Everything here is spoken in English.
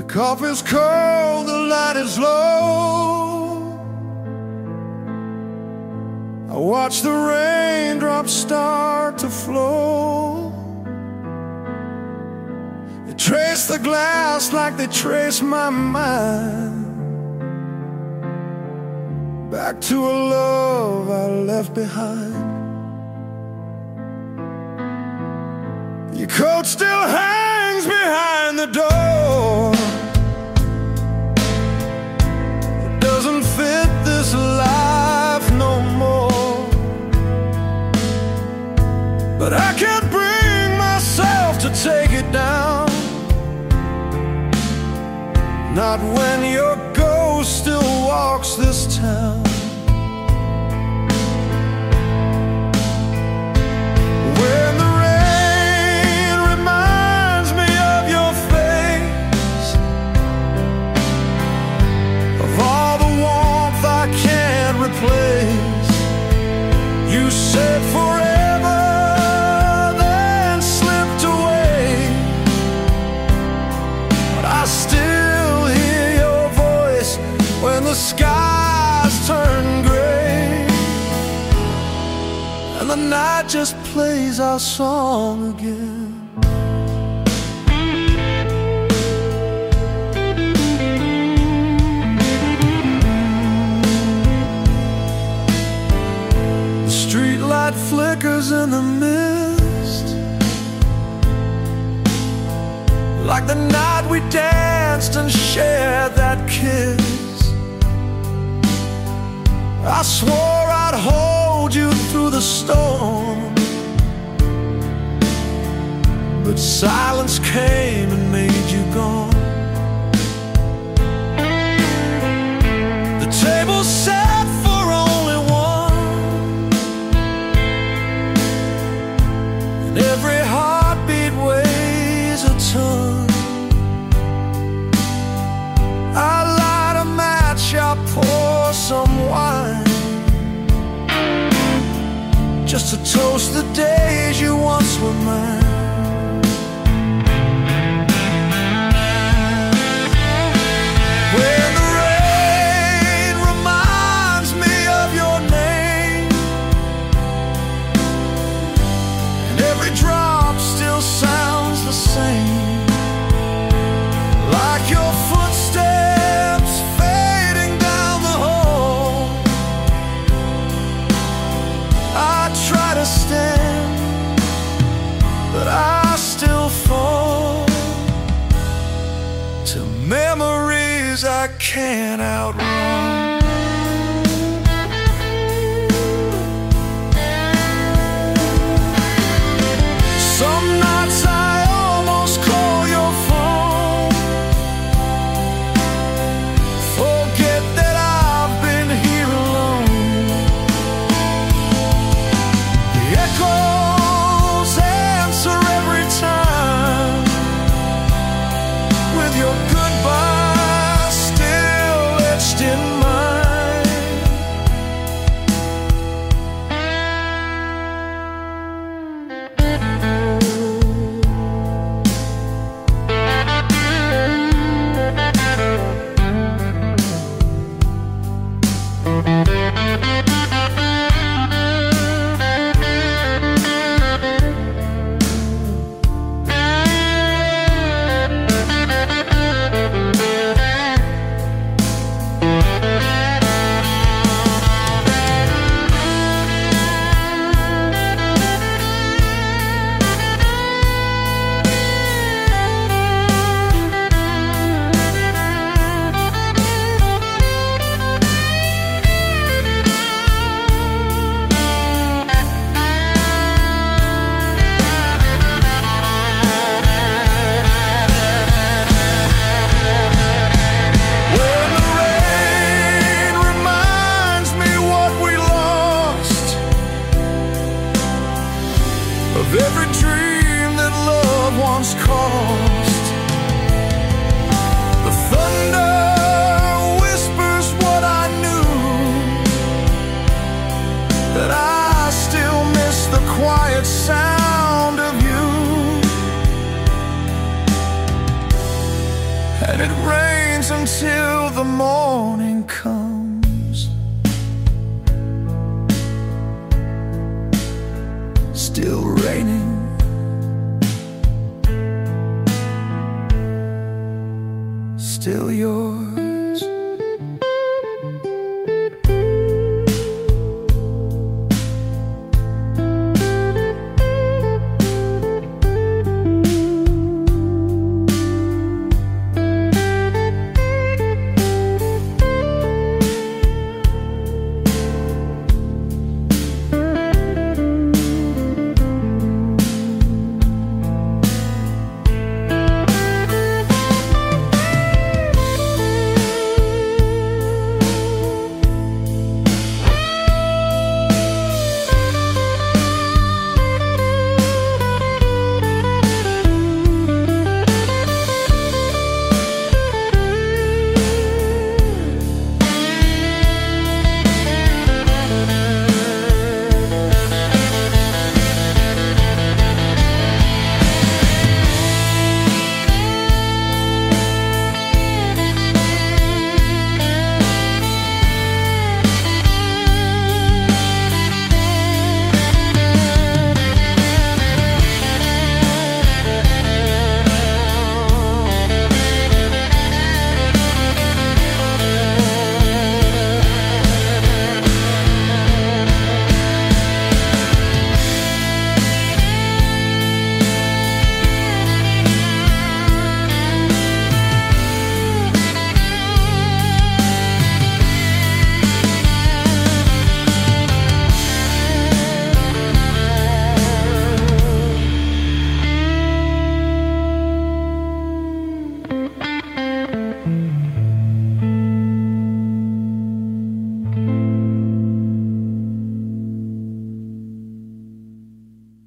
Coffee's cold, the light is low. I watch the raindrops start to flow. They trace the glass like they trace my mind, back to a love I left behind. Your coat still hangs behind the door. It doesn't fit this life no more. But I can't bring myself to take it down, not when your ghost still walks this town. When the rain reminds me of your face, of all the warmth I can't replace. You said forever, then slipped away, but I still hear your voice when the skies turn gray, and the night just plays our song again. The streetlight flickers in the mist, like the night we danced and shared that kiss. I swore I'd hold you through the storm, but silence came and made you gone. The table set for only one, and every heartbeat weighs a ton. I light a match, I pour some wine, just to toast the days you once were mine. When the rain reminds me of your name, and every drop still sounds the same, like your footsteps fading down the hall. I try to stand, but I still fall to memories I can't outrun. Some nights I almost call your phone, forget that I've been here alone. The echoes answer every time, with your goodbye still etched in my morning.